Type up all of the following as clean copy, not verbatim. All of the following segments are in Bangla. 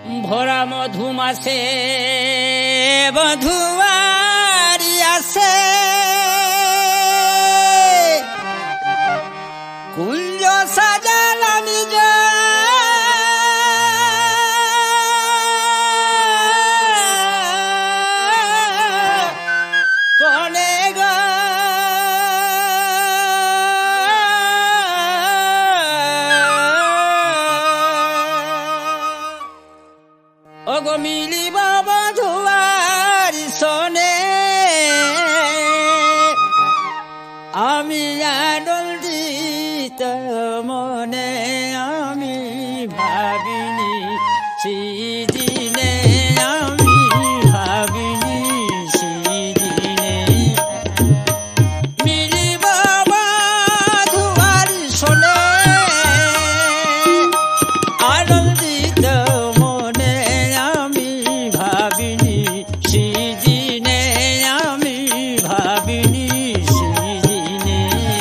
ভরা মধুমাসে বধুয়ারি আসে, কুঞ্জ সাজালা নিজ কনে গো ওগো মিলিব বধুয়ারি সনে, আমি আনন্দিত মনে আমি ভাবিনি সেদিনে, আমি ভাবিনি সেদিনে মিলিব বধুয়ারি সনে, আনন্দিত মনে আমি ভাবিনি সেদিনে, আমি ভাবিনি সেদিনে।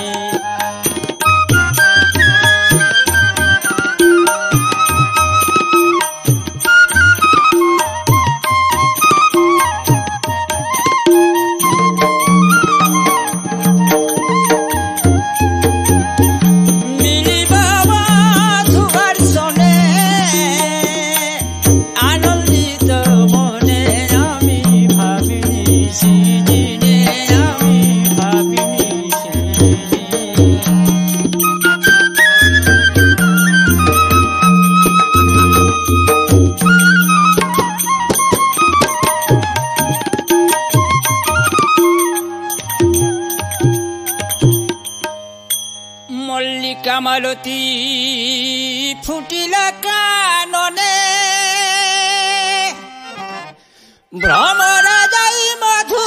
মিলিব বধুয়ারি সনে, আনন্দিত মনে আমি ভাবিনি সেদিনে, আমি ভাবিনি সেদিনে। মল্লিকা মালতী ফুটিলা কাননে, ভ্রমরা যাই মধু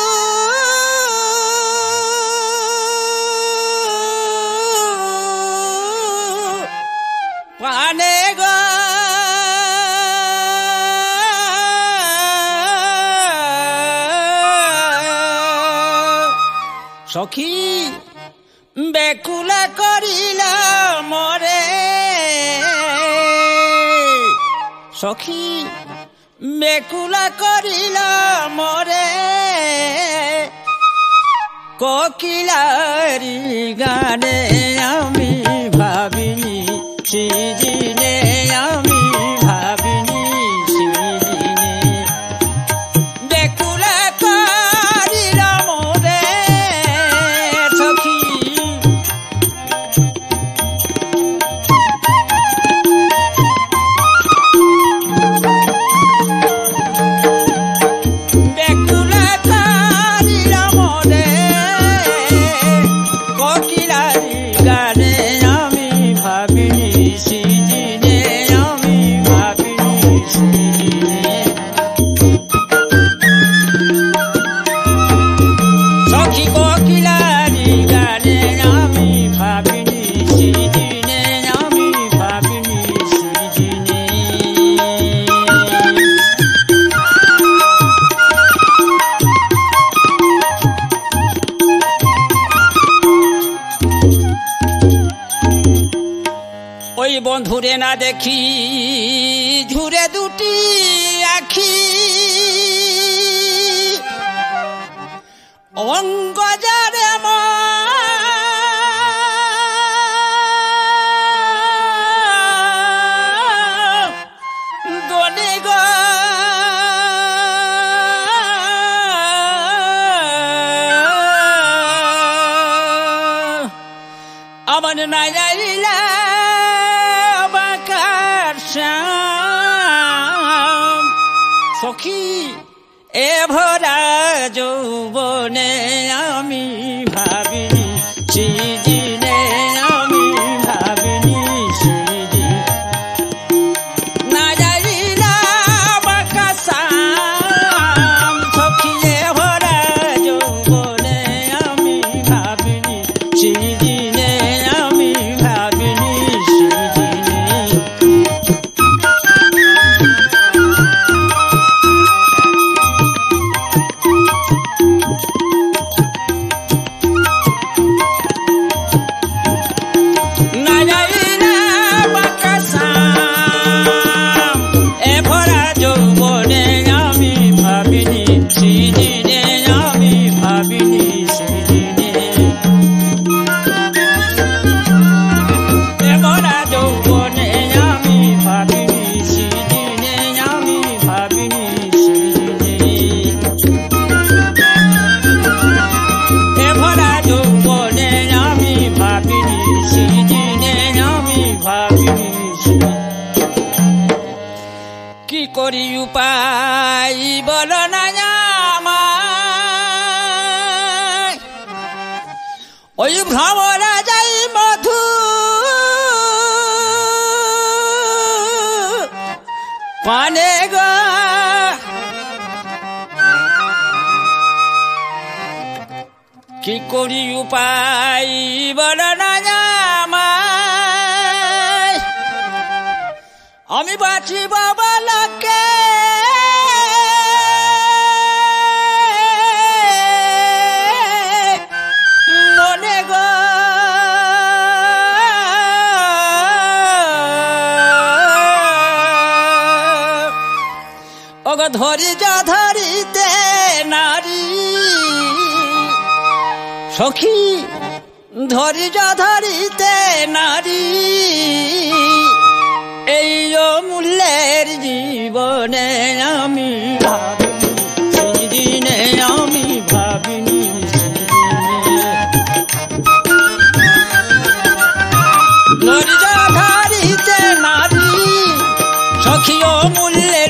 পানে গো সখী বেকুলা করিলা মরে, সখী বেকুলা করিলা মরে, কোকিলারি গানে আমি ভাবিনি সেদিনে, আমি ভাবিনি সেদিনে বেকুলা করিলা মরে সখী। বেকুলা করিলা মরে, কোকিলারি গানে আমি ভাবিনি সেদিনে, আমি ভাবিনি সেদিনে সখী, কোকিলারি গানে আমি ভাবিনি সেদিনে, আমি ভাবিনি সেদিনে। ওই বন্ধুরে না দেখি ঝুরে দুটি আখি, অঙ্গ যারে দনে গো আমার নাই যাইলা বাকার শ্যাম সখী, এ ভরা যৌবনে আমি ভাবিনি সেদিনে, আমি ভাবিনি সেদিন না যাইলা বাঁকা শ্যাম সখী, এ ভরা যৌবনে আমি ভাবিনি সেদিনে, আমি ভাবিনি সেদিনে। করি উপায় বল না আমায় ওই ভ্রমরা যাই মধু পানে গো কি করি উপায় বল না আমায় আমি বাঁচি বাবা লাকে মনে গো ওগ ধরি যা ধরিতে নারী সখী ধরি যা ধরিতে নারী এই অমূল্যের জীবনে আমি ভাবিনি দিনে আমি ভাবিনি ধরি যা ধরিতে নারী সখী অমূল্যের